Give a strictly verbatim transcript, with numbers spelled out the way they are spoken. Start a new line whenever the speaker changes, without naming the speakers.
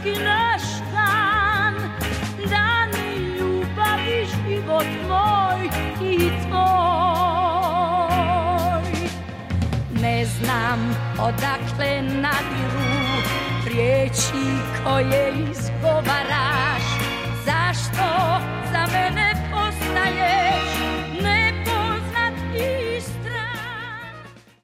svaki naš dan, dan ljubavi život moj i tvoj. Ne znam odakle nadiru riječi koje izgovaraš,